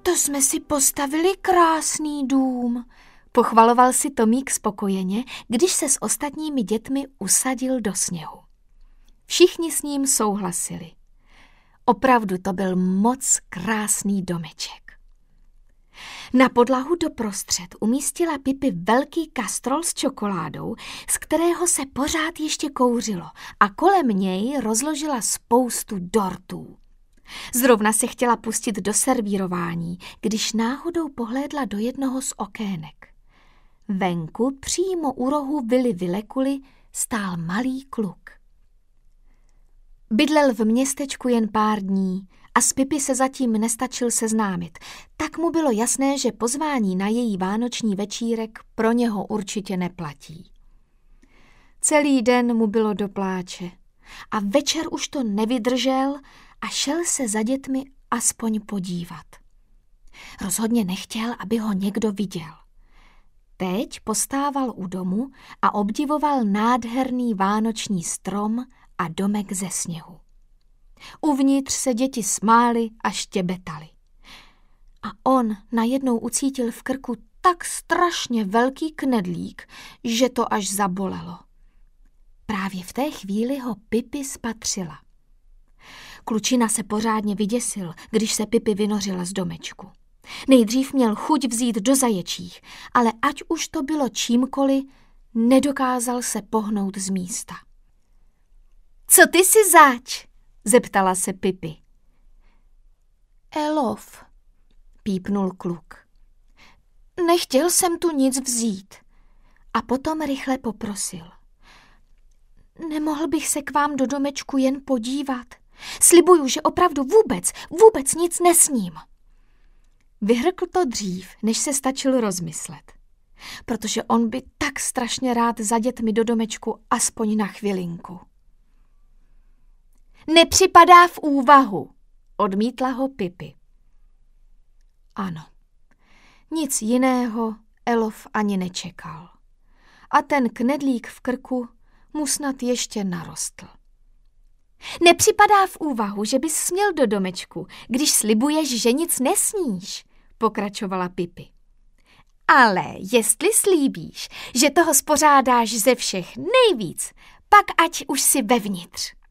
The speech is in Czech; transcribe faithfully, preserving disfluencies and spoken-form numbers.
To jsme si postavili krásný dům, pochvaloval si Tomík spokojeně, když se s ostatními dětmi usadil do sněhu. Všichni s ním souhlasili. Opravdu to byl moc krásný domeček. Na podlahu doprostřed umístila Pipi velký kastrol s čokoládou, z kterého se pořád ještě kouřilo, a kolem něj rozložila spoustu dortů. Zrovna se chtěla pustit do servírování, když náhodou pohlédla do jednoho z okének. Venku, přímo u rohu vily Vilekuly, stál malý kluk. Bydlel v městečku jen pár dní a s Pipi se zatím nestačil seznámit, tak mu bylo jasné, že pozvání na její vánoční večírek pro něho určitě neplatí. Celý den mu bylo do pláče a večer už to nevydržel a šel se za dětmi aspoň podívat. Rozhodně nechtěl, aby ho někdo viděl. Teď postával u domu a obdivoval nádherný vánoční strom a domek ze sněhu. Uvnitř se děti smály a štěbetaly. A on najednou ucítil v krku tak strašně velký knedlík, že to až zabolelo. Právě v té chvíli ho Pipi spatřila. Klučina se pořádně vyděsil, když se Pipi vynořila z domečku. Nejdřív měl chuť vzít do zaječích, ale ať už to bylo čímkoliv, nedokázal se pohnout z místa. Co ty si zač? Zeptala se Pipi. Elof, pípnul kluk. Nechtěl jsem tu nic vzít. A potom rychle poprosil. Nemohl bych se k vám do domečku jen podívat? Slibuju, že opravdu vůbec, vůbec nic nesním. Vyhrkl to dřív, než se stačil rozmyslet. Protože on by tak strašně rád za dětmi do domečku aspoň na chvilinku. Nepřipadá v úvahu, odmítla ho Pipi. Ano, nic jiného Elof ani nečekal. A ten knedlík v krku mu snad ještě narostl. Nepřipadá v úvahu, že bys směl do domečku, když slibuješ, že nic nesníš, pokračovala Pipi. Ale jestli slíbíš, že toho spořádáš ze všech nejvíc, pak ať už si vevnitř.